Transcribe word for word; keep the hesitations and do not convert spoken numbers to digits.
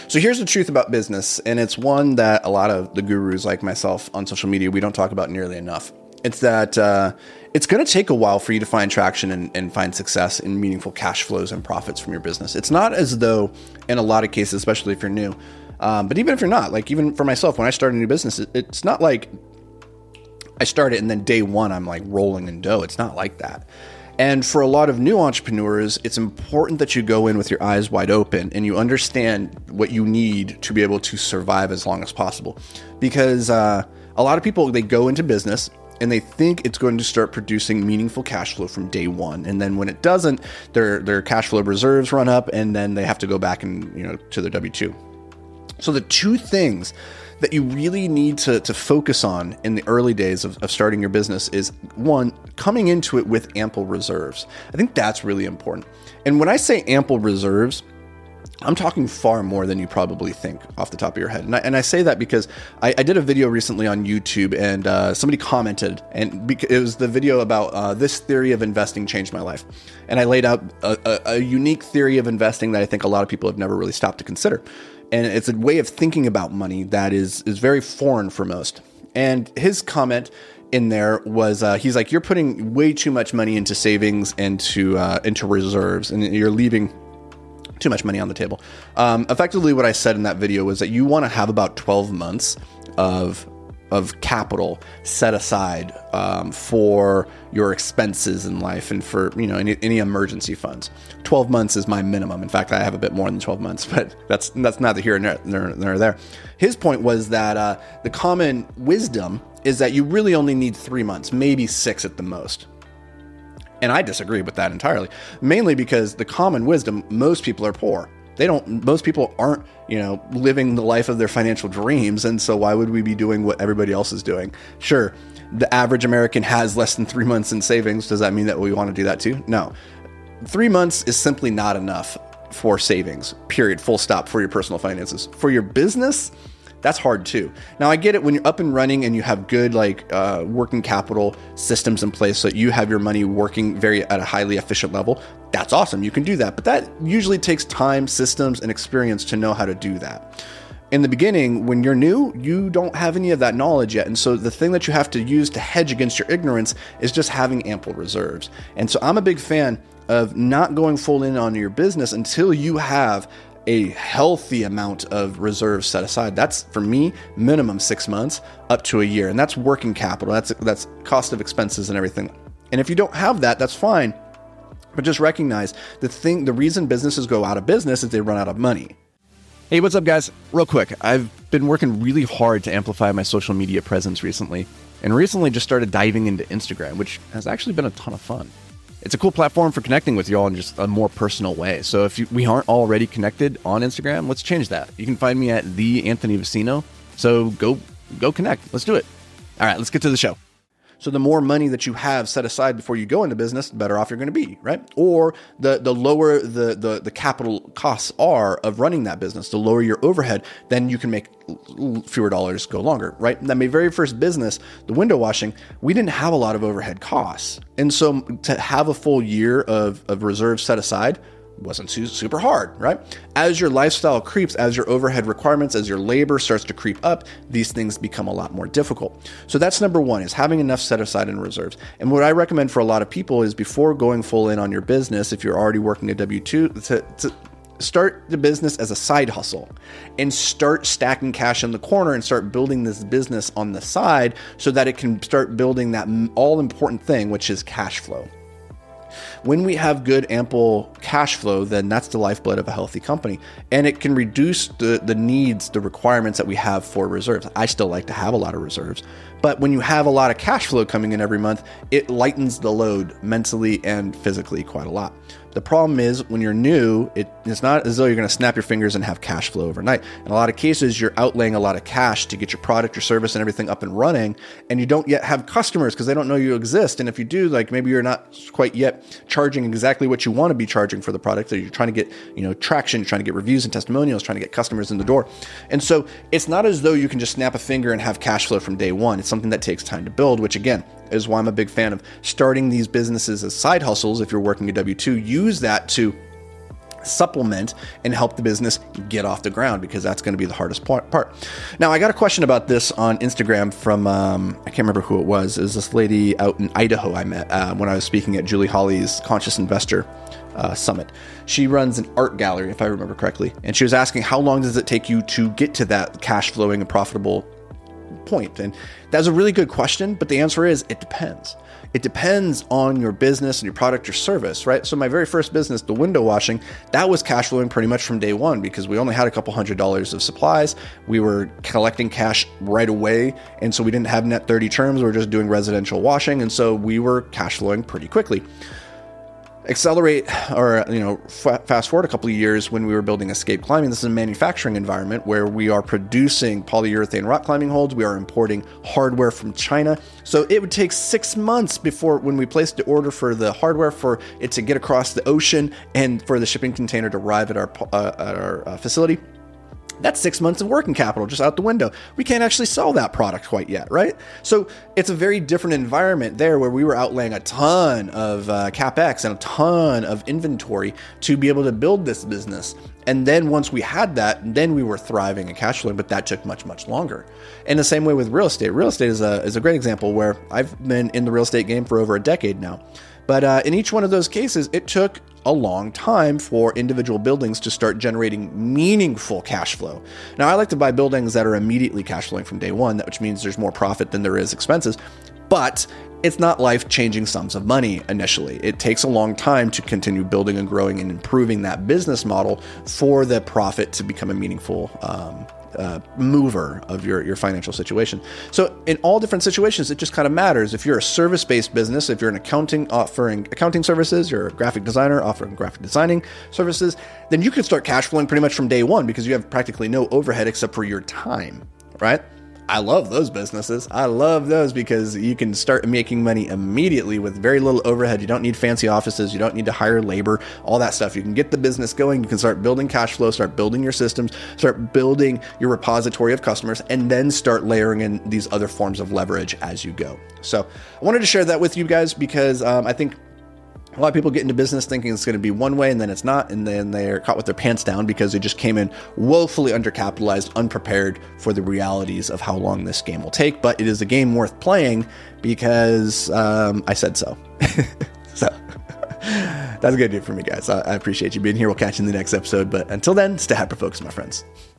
So here's the truth about business, and it's one that a lot of the gurus like myself on social media, we don't talk about nearly enough. It's that uh, it's going to take a while for you to find traction and, and find success in meaningful cash flows and profits from your business. It's not as though, in a lot of cases, especially if you're new, um, but even if you're not, like even for myself, when I started a new business, it, it's not like I started and then day one, I'm like rolling in dough. It's not like that. And for a lot of new entrepreneurs, it's important that you go in with your eyes wide open and you understand what you need to be able to survive as long as possible. Because uh, a lot of people, they go into business and they think it's going to start producing meaningful cash flow from day one. And then when it doesn't, their their cash flow reserves run up and then they have to go back and, you know, to their W two. So the two things that you really need to, to focus on in the early days of, of starting your business is, one, coming into it with ample reserves. I think that's really important. And when I say ample reserves, I'm talking far more than you probably think off the top of your head. And I, and I say that because I, I did a video recently on YouTube and uh, somebody commented, and bec- it was the video about uh, this theory of investing changed my life. And I laid out a, a, a unique theory of investing that I think a lot of people have never really stopped to consider. And it's a way of thinking about money that is is very foreign for most. And his comment in there was, uh, he's like, you're putting way too much money into savings and to, uh, into reserves, and you're leaving too much money on the table. Um, effectively, what I said in that video was that you want to have about twelve months of of capital set aside um, for your expenses in life and for, you know, any, any emergency funds. twelve months is my minimum. In fact, I have a bit more than twelve months, but that's that's neither here nor there. His point was that uh, the common wisdom is that you really only need three months, maybe six at the most. And I disagree with that entirely, mainly because the common wisdom, most people are poor. They don't, most people aren't, you know, living the life of their financial dreams. And so why would we be doing what everybody else is doing? Sure, the average American has less than three months in savings. Does that mean that we want to do that too? No. Three months is simply not enough for savings, period, full stop, for your personal finances. For your business, that's hard too. Now, I get it when you're up and running and you have good like uh, working capital systems in place so that you have your money working very at a highly efficient level. That's awesome. You can do that. But that usually takes time, systems, and experience to know how to do that. In the beginning, when you're new, you don't have any of that knowledge yet. And so the thing that you have to use to hedge against your ignorance is just having ample reserves. And so I'm a big fan of not going full in on your business until you have a healthy amount of reserves set aside. That's, for me, minimum six months up to a year. And that's working capital. That's that's cost of expenses and everything. And if you don't have that, that's fine. But just recognize the thing, the reason businesses go out of business is they run out of money. Hey, what's up, guys? Real quick, I've been working really hard to amplify my social media presence recently, and recently just started diving into Instagram, which has actually been a ton of fun. It's a cool platform for connecting with y'all in just a more personal way. So if you, we aren't already connected on Instagram, let's change that. You can find me at the Anthony Vicino. So go go connect. Let's do it. All right, let's get to the show. So the more money that you have set aside before you go into business, the better off you're going to be, right? Or the the lower the, the the capital costs are of running that business, the lower your overhead, then you can make fewer dollars go longer, right? And that my very first business, the window washing, we didn't have a lot of overhead costs. And so to have a full year of, of reserves set aside wasn't super hard, right? As your lifestyle creeps, as your overhead requirements, as your labor starts to creep up, these things become a lot more difficult. So that's number one, is having enough set aside in reserves. And what I recommend for a lot of people is before going full in on your business, if you're already working a W two, to, to start the business as a side hustle and start stacking cash in the corner and start building this business on the side so that it can start building that all important thing, which is cash flow. When we have good, ample cash flow, then that's the lifeblood of a healthy company. And it can reduce the, the needs, the requirements that we have for reserves. I still like to have a lot of reserves. But when you have a lot of cash flow coming in every month, it lightens the load mentally and physically quite a lot. The problem is when you're new, it, it's not as though you're going to snap your fingers and have cash flow overnight. In a lot of cases, you're outlaying a lot of cash to get your product, your service, and everything up and running, and you don't yet have customers because they don't know you exist. And if you do, like maybe you're not quite yet charging exactly what you want to be charging for the product, so you're trying to get, you know, traction, you're trying to get reviews and testimonials, trying to get customers in the door. And so it's not as though you can just snap a finger and have cash flow from day one. It's something that takes time to build, which again is why I'm a big fan of starting these businesses as side hustles. If you're working a W two, use that to supplement and help the business get off the ground, because that's going to be the hardest part. Now, I got a question about this on Instagram from, um, I can't remember who it was. It was this lady out in Idaho I met uh, when I was speaking at Julie Holly's Conscious Investor uh, Summit. She runs an art gallery, if I remember correctly. And she was asking, how long does it take you to get to that cash flowing and profitable point? And that's a really good question, but the answer is it depends. It depends on your business and your product or service, right? So my very first business, the window washing, that was cash flowing pretty much from day one, because we only had a couple hundred dollars of supplies. We were collecting cash right away. And so we didn't have net thirty terms. We were just doing residential washing. And so we were cash flowing pretty quickly. Accelerate, or, you know, f- fast forward a couple of years when we were building Escape Climbing. This is a manufacturing environment where we are producing polyurethane rock climbing holds. We are importing hardware from China. So it would take six months before, when we placed the order for the hardware, for it to get across the ocean and for the shipping container to arrive at our uh, at our uh, facility. That's six months of working capital just out the window. We can't actually sell that product quite yet, right? So it's a very different environment there, where we were outlaying a ton of uh, CapEx and a ton of inventory to be able to build this business. And then once we had that, then we were thriving and cash flowing, but that took much, much longer. And the same way with real estate. Real estate is a, is a great example, where I've been in the real estate game for over a decade now. But uh, in each one of those cases, it took a long time for individual buildings to start generating meaningful cash flow. Now, I like to buy buildings that are immediately cash flowing from day one, which means there's more profit than there is expenses, but it's not life-changing sums of money initially. It takes a long time to continue building and growing and improving that business model for the profit to become a meaningful um, uh, mover of your, your financial situation. So in all different situations, it just kind of matters. If you're a service-based business, if you're an accounting offering accounting services, you're a graphic designer offering graphic designing services, then you can start cash flowing pretty much from day one, because you have practically no overhead except for your time, right? I love those businesses. I love those because you can start making money immediately with very little overhead. You don't need fancy offices. You don't need to hire labor, all that stuff. You can get the business going. You can start building cash flow, start building your systems, start building your repository of customers, and then start layering in these other forms of leverage as you go. So I wanted to share that with you guys because um, I think a lot of people get into business thinking it's going to be one way, and then it's not, and then they're caught with their pants down because they just came in woefully undercapitalized, unprepared for the realities of how long this game will take. But it is a game worth playing because um, I said so. So that's going to do it for me, guys. I, I appreciate you being here. We'll catch you in the next episode. But until then, stay hyper-focused, my friends.